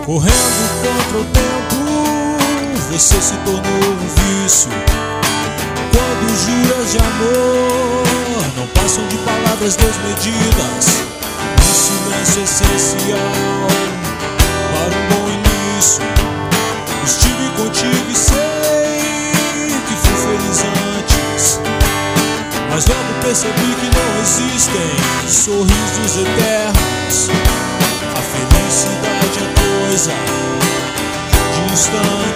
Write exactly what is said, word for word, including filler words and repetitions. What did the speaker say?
Correndo contra o tempo, você se tornou um vício. Quando juras de amor, não passam de palavras desmedidas. O silêncio essencial para um bom início. Estive contigo e sei que fui feliz antes, mas logo percebi que não existem sorrisos eternos. A felicidade é coisa de instante.